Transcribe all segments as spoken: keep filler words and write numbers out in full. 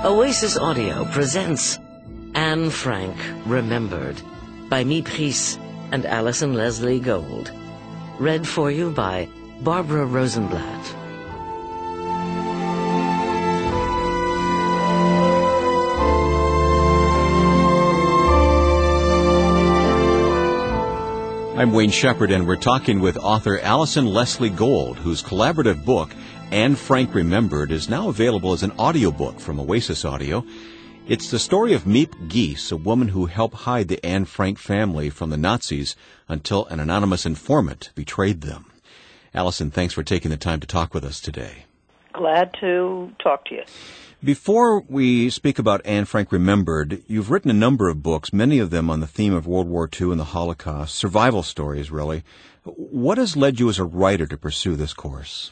Oasis Audio presents Anne Frank Remembered by Miep Gies and Allison Leslie Gold. Read for you by Barbara Rosenblatt. I'm Wayne Shepherd, and we're talking with author Allison Leslie Gold, whose collaborative book, Anne Frank Remembered, is now available as an audiobook from Oasis Audio. It's the story of Miep Gies, a woman who helped hide the Anne Frank family from the Nazis until an anonymous informant betrayed them. Allison, thanks for taking the time to talk with us today. Glad to talk to you. Before we speak about Anne Frank Remembered, you've written a number of books, many of them on the theme of World War Two and the Holocaust, survival stories, really. What has led you as a writer to pursue this course?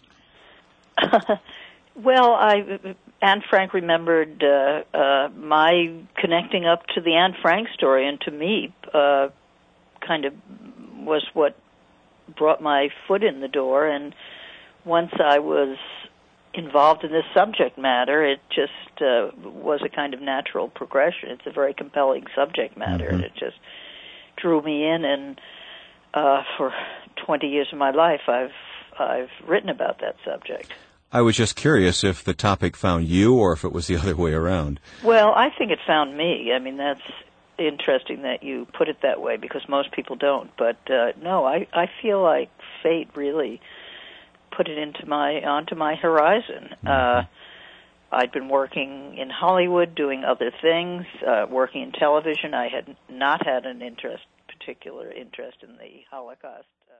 Well, I, Anne Frank Remembered, uh, uh, my connecting up to the Anne Frank story and to Miep uh, kind of was what brought my foot in the door, and once I was involved in this subject matter, it just uh, was a kind of natural progression. It's a very compelling subject matter, mm-hmm. and it just drew me in, and uh, for twenty years of my life, I've I've written about that subject. I was just curious if the topic found you or if it was the other way around. Well, I think it found me. I mean, that's interesting that you put it that way, because most people don't. But uh, no, I, I feel like fate really put it into my onto my horizon. Mm-hmm. Uh, I'd been working in Hollywood, doing other things, uh, working in television. I had not had an interest, particular interest in the Holocaust. Uh,